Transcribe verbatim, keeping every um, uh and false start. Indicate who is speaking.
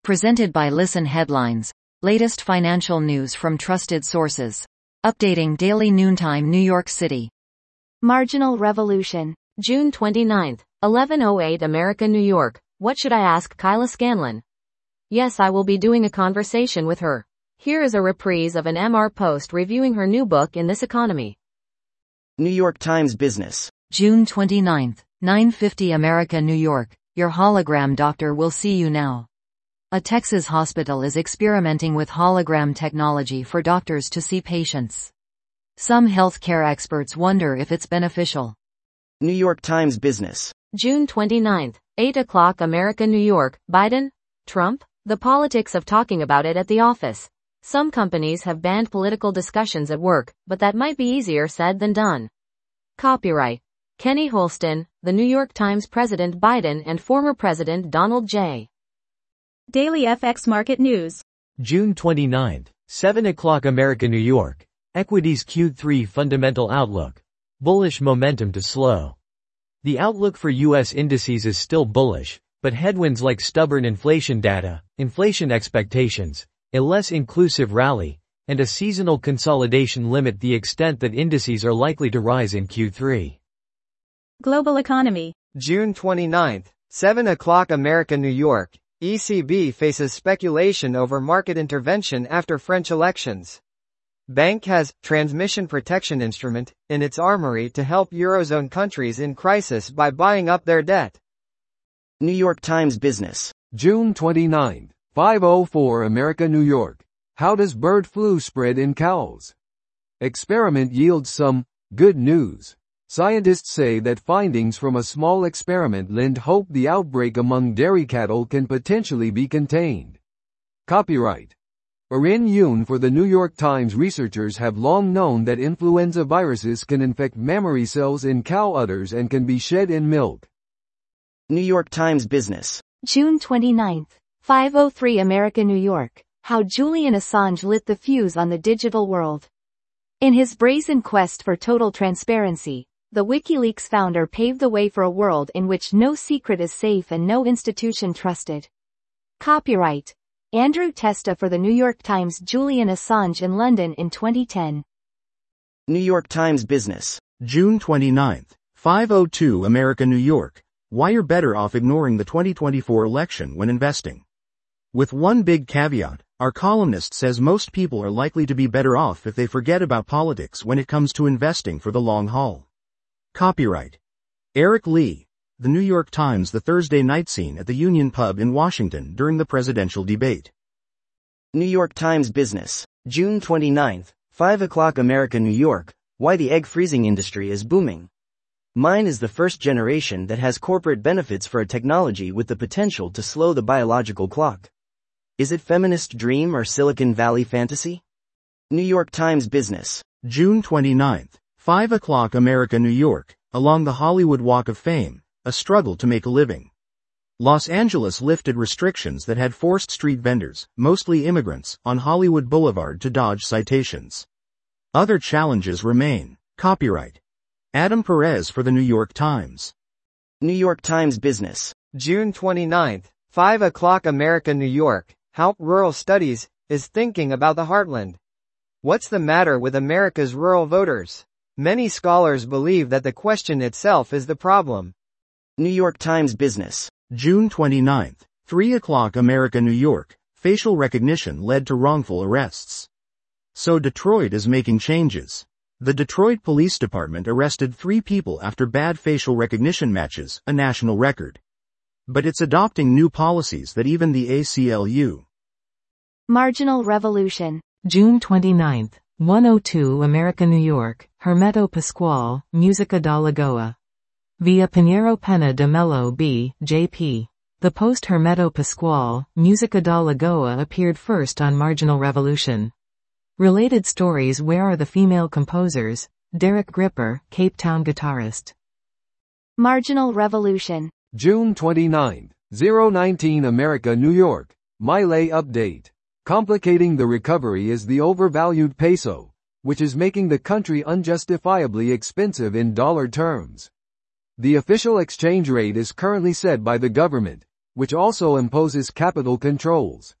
Speaker 1: Presented by Listen Headlines. Latest financial news from trusted sources. Updating daily noontime New York City.
Speaker 2: Marginal Revolution.
Speaker 3: June twenty-ninth, eleven oh eight America, New York. What should I ask Kyla Scanlon? Yes, I will be doing a conversation with her. Here is a reprise of an M R post reviewing her new book in this economy.
Speaker 4: New York Times Business.
Speaker 1: June twenty-ninth, nine fifty America, New York. Your hologram doctor will see you now. A Texas hospital is experimenting with hologram technology for doctors to see patients. Some healthcare experts wonder if it's beneficial.
Speaker 4: New York Times Business.
Speaker 3: June twenty-ninth, eight o'clock America, New York. Biden? Trump? The politics of talking about it at the office. Some companies have banned political discussions at work, but that might be easier said than done. Copyright Kenny Holston, The New York Times. President Biden and former President Donald J.
Speaker 2: Daily F X Market News.
Speaker 5: June twenty-ninth, seven o'clock America, New York. Equities Q three fundamental outlook. Bullish momentum to slow. The outlook for U S indices is still bullish, but headwinds like stubborn inflation data, inflation expectations, a less inclusive rally, and a seasonal consolidation limit the extent that indices are likely to rise in Q three.
Speaker 2: Global Economy.
Speaker 6: June twenty-ninth, seven o'clock America, New York. E C B faces speculation over market intervention after French elections. Bank has transmission protection instrument in its armory to help Eurozone countries in crisis by buying up their debt.
Speaker 4: New York Times Business.
Speaker 7: June twenty-ninth, five oh four America, New York. How does bird flu spread in cows? Experiment yields some good news. Scientists say that findings from a small experiment lend hope the outbreak among dairy cattle can potentially be contained. Copyright Erin Yoon for the New York Times. Researchers have long known that influenza viruses can infect mammary cells in cow udders and can be shed in milk.
Speaker 4: New York Times Business.
Speaker 2: June twenty-ninth, five oh three America, New York. How Julian Assange lit the fuse on the digital world. In his brazen quest for total transparency, the WikiLeaks founder paved the way for a world in which no secret is safe and no institution trusted. Copyright Andrew Testa for the New York Times. Julian Assange in London in twenty ten.
Speaker 4: New York Times Business.
Speaker 8: June twenty-ninth, five oh two America, New York. Why you're better off ignoring the twenty twenty-four election when investing. With one big caveat, our columnist says most people are likely to be better off if they forget about politics when it comes to investing for the long haul. Copyright Eric Lee, The New York Times. The Thursday night scene at the Union Pub in Washington during the presidential debate.
Speaker 4: New York Times Business. June twenty-ninth, five o'clock America, New York. Why the egg freezing industry is booming. Mine is the first generation that has corporate benefits for a technology with the potential to slow the biological clock. Is it feminist dream or Silicon Valley fantasy? New York Times Business.
Speaker 8: June twenty-ninth, five o'clock America, New York. Along the Hollywood Walk of Fame, a struggle to make a living. Los Angeles lifted restrictions that had forced street vendors, mostly immigrants, on Hollywood Boulevard to dodge citations. Other challenges remain. Copyright Adam Perez for the New York Times.
Speaker 4: New York Times Business.
Speaker 6: June twenty-ninth, five o'clock America, New York. How Rural Studies is thinking about the heartland. What's the matter with America's rural voters? Many scholars believe that the question itself is the problem.
Speaker 4: New York Times Business.
Speaker 8: June twenty-ninth, three o'clock America, New York. Facial recognition led to wrongful arrests. So Detroit is making changes. The Detroit Police Department arrested three people after bad facial recognition matches, a national record. But it's adopting new policies that even the A C L U.
Speaker 2: Marginal Revolution.
Speaker 3: June twenty-ninth, one oh two America, New York. Hermeto Pascual, Musica da Lagoa. Via Pinheiro Pena de Melo B. J P. The post Hermeto Pascual, Musica da Lagoa appeared first on Marginal Revolution. Related stories. Where are the female composers? Derek Gripper, Cape Town guitarist.
Speaker 2: Marginal Revolution.
Speaker 7: June twenty-ninth, oh nineteen America, New York. Milei update. Complicating the recovery is the overvalued peso, which is making the country unjustifiably expensive in dollar terms. The official exchange rate is currently set by the government, which also imposes capital controls.